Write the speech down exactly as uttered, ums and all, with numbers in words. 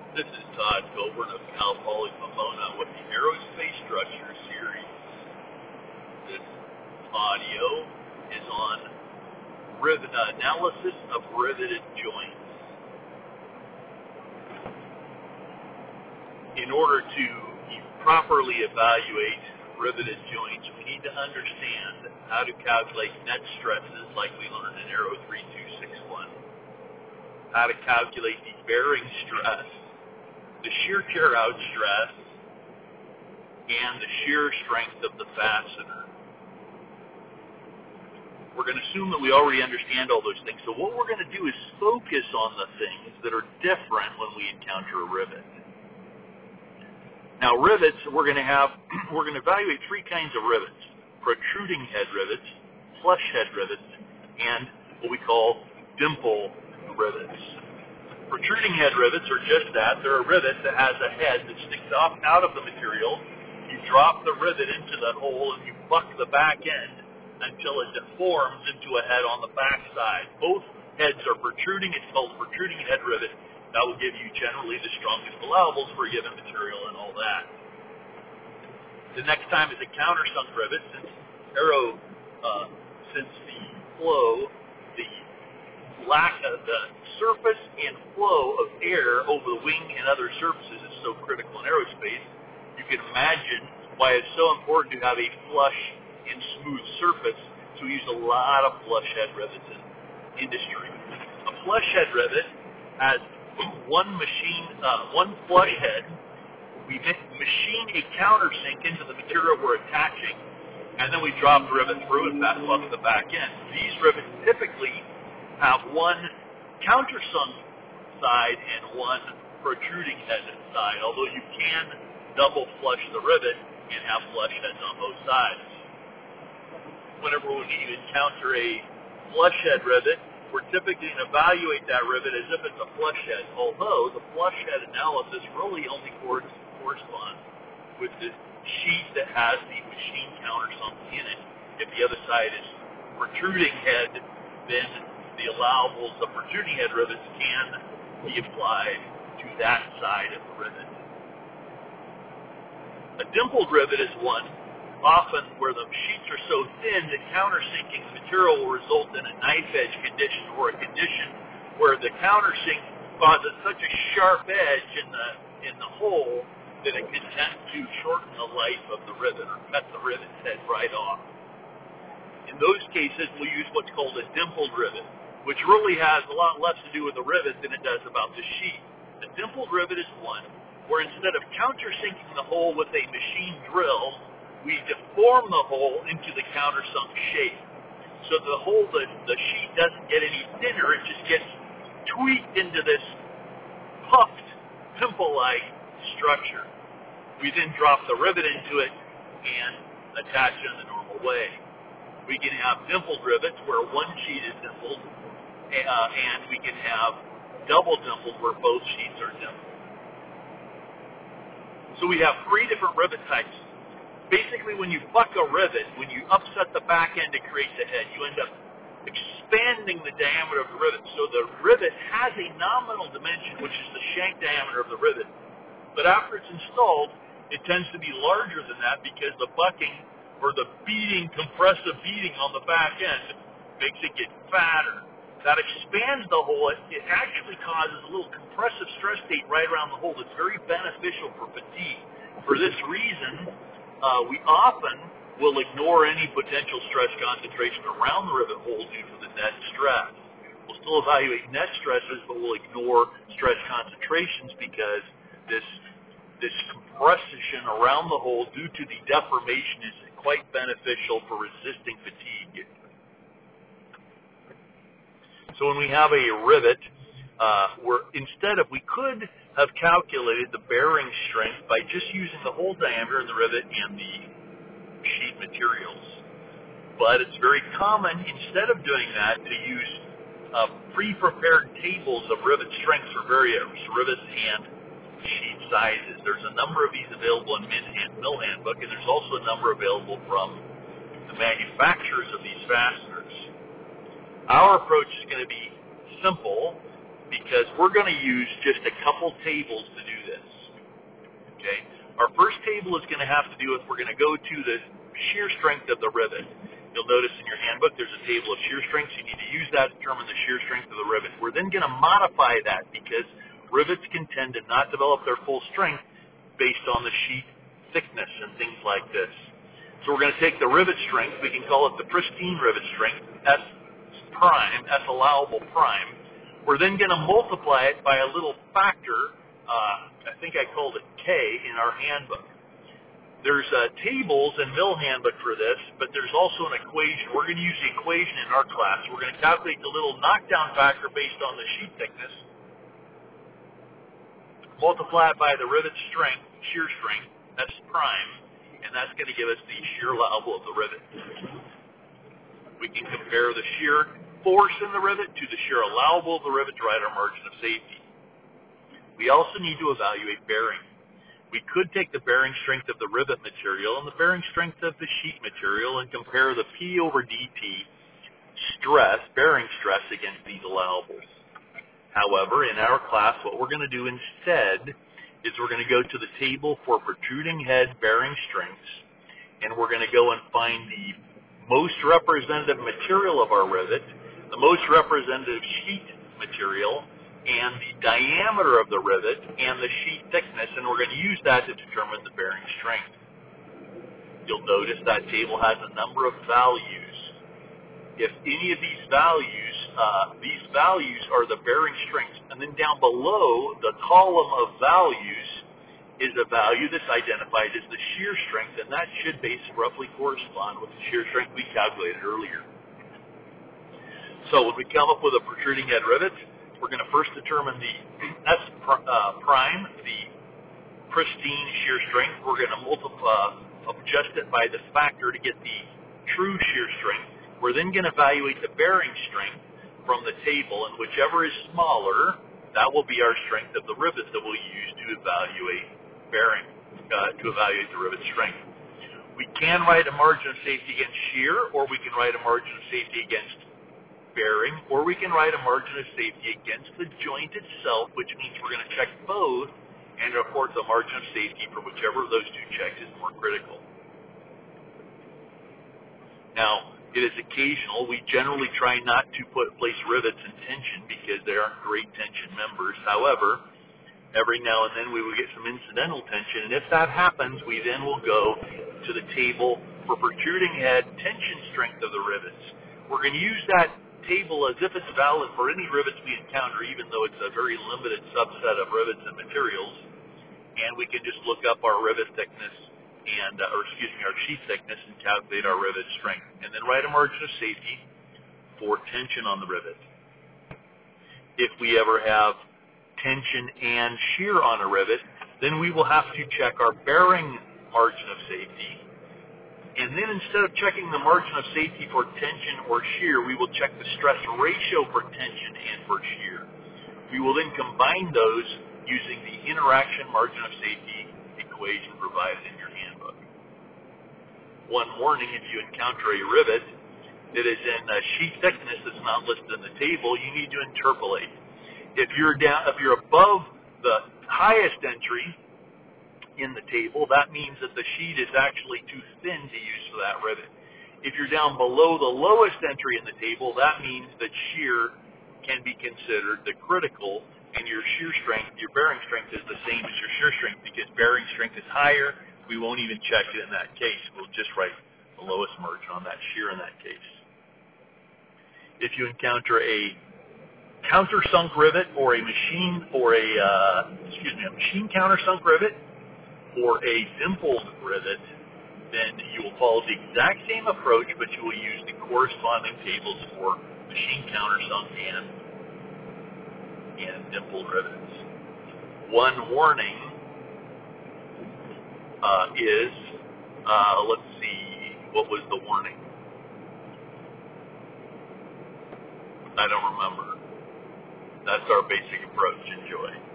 This is Todd Coburn of Cal Poly Pomona with the Aerospace Structure Series. This audio is on rivet analysis of riveted joints. In order to properly evaluate riveted joints, we need to understand how to calculate net stresses like we learned in Aero three two six one, how to calculate the bearing stress, the shear tear out stress, and the shear strength of the fastener. We're going to assume that we already understand all those things. So what we're going to do is focus on the things that are different when we encounter a rivet. Now rivets, we're going to have, we're going to evaluate three kinds of rivets: protruding head rivets, flush head rivets, and what we call dimple rivets. Protruding head rivets are just that. They're a rivet that has a head that sticks off out of the material. You drop the rivet into the hole and you buck the back end until it deforms into a head on the back side. Both heads are protruding. It's called protruding head rivet. That will give you generally the strongest allowables for a given material and all that. The next time is a countersunk rivet. Since aero, uh, since the flow, the lack of the surface and flow of air over the wing and other surfaces is so critical in aerospace, you can imagine why it's so important to have a flush and smooth surface. So we use a lot of flush head rivets in industry. A flush head rivet has one machine, uh, one flush head. We machine a countersink into the material we're attaching, and then we drop the rivet through and pass off the back end. These rivets typically have one countersunk side and one protruding head side, although you can double flush the rivet and have flush heads on both sides. Whenever we need to encounter a flush head rivet, we're typically going to evaluate that rivet as if it's a flush head, although the flush head analysis really only corresponds with the sheet that has the machine countersunk in it. If the other side is protruding head, then the allowables of protruding head rivets can be applied to that side of the rivet. A dimpled rivet is one often where the sheets are so thin that countersinking the material will result in a knife edge condition, or a condition where the countersink causes such a sharp edge in the in the hole that it can tend to shorten the life of the rivet or cut the rivet's head right off. In those cases, we use what's called a dimpled rivet, which really has a lot less to do with the rivet than it does about the sheet. A dimpled rivet is one where instead of countersinking the hole with a machine drill, we deform the hole into the countersunk shape. So the hole, the, the sheet doesn't get any thinner, it just gets tweaked into this puffed, pimple-like structure. We then drop the rivet into it and attach it in the normal way. We can have dimpled rivets where one sheet is dimpled, uh, and we can have double dimpled where both sheets are dimpled. So we have three different rivet types. Basically, when you buck a rivet, when you upset the back end to create the head, you end up expanding the diameter of the rivet. So the rivet has a nominal dimension, which is the shank diameter of the rivet. But after it's installed, it tends to be larger than that because the bucking or the beating, compressive beating on the back end makes it get fatter. That expands the hole. It actually causes a little compressive stress state right around the hole that's very beneficial for fatigue. For this reason, Uh, we often will ignore any potential stress concentration around the rivet hole due to the net stress. We'll still evaluate net stresses, but we'll ignore stress concentrations because this this compression around the hole due to the deformation is quite beneficial for resisting fatigue. So when we have a rivet, uh, where instead of we could have calculated the bearing strength by just using the hole diameter in the rivet and the sheet materials. But it's very common, instead of doing that, to use uh, pre-prepared tables of rivet strengths for various rivets and sheet sizes. There's a number of these available in Min-Hand Mill Handbook, and there's also a number available from the manufacturers of these fasteners. Our approach is going to be simple. because we're going to use just a couple tables to do this. Okay? Our first table is going to have to do with, we're going to go to the shear strength of the rivet. You'll notice in your handbook there's a table of shear strengths. You need to use that to determine the shear strength of the rivet. We're then going to modify that because rivets can tend to not develop their full strength based on the sheet thickness and things like this. So we're going to take the rivet strength, we can call it the pristine rivet strength, S prime, S allowable prime. We're then going to multiply it by a little factor, uh, I think I called it K in our handbook. There's uh, tables and mill handbook for this, but there's also an equation. We're going to use the equation in our class. We're going to calculate the little knockdown factor based on the sheet thickness, multiply it by the rivet strength, shear strength, S prime, and that's going to give us the shear allowable of the rivet. We can compare the shear force in the rivet to the shear allowable of the rivet to write our margin of safety. We also need to evaluate bearing. We could take the bearing strength of the rivet material and the bearing strength of the sheet material and compare the P over D T stress, bearing stress against these allowables. However, in our class, what we're going to do instead is we're going to go to the table for protruding head bearing strengths, and we're going to go and find the most representative material of our rivet, the most representative sheet material, and the diameter of the rivet and the sheet thickness, and we're going to use that to determine the bearing strength. You'll notice that table has a number of values. If any of these values, uh, these values are the bearing strengths, and then down below the column of values is a value that's identified as the shear strength, and that should basically roughly correspond with the shear strength we calculated earlier. So when we come up with a protruding head rivet, we're going to first determine the S uh, prime, the pristine shear strength. We're going to multiply, adjust it by the factor to get the true shear strength. We're then going to evaluate the bearing strength from the table, and whichever is smaller, that will be our strength of the rivet that we'll use to evaluate bearing, uh, to evaluate the rivet strength. We can write a margin of safety against shear, or we can write a margin of safety against bearing, or we can write a margin of safety against the joint itself, which means we're going to check both and report the margin of safety for whichever of those two checks is more critical. Now, it is occasional. We generally try not to put place rivets in tension because they aren't great tension members. However, every now and then we will get some incidental tension, and if that happens, we then will go to the table for protruding head tension strength of the rivets. We're going to use that table as if it's valid for any rivets we encounter, even though it's a very limited subset of rivets and materials, and we can just look up our rivet thickness and, uh, or excuse me, our sheet thickness and calculate our rivet strength, and then write a margin of safety for tension on the rivet. If we ever have tension and shear on a rivet, then we will have to check our bearing margin of safety. And then instead of checking the margin of safety for tension or shear, we will check the stress ratio for tension and for shear. We will then combine those using the interaction margin of safety equation provided in your handbook. One warning, if you encounter a rivet that is in a sheet thickness that's not listed in the table, you need to interpolate. If you're down, if you're above the highest entry in the table, that means that the sheet is actually too thin to use for that rivet. If you're down below the lowest entry in the table, that means that shear can be considered the critical, and your shear strength, your bearing strength is the same as your shear strength, because bearing strength is higher. We won't even check it in that case. We'll just write the lowest margin on that shear in that case. If you encounter a countersunk rivet or a machine or a uh, excuse me, a machine countersunk rivet or a dimpled rivet, then you will follow the exact same approach, but you will use the corresponding tables for machine countersunk and and dimpled rivets. One warning uh, is, uh, let's see, what was the warning? I don't remember. That's our basic approach. Enjoy.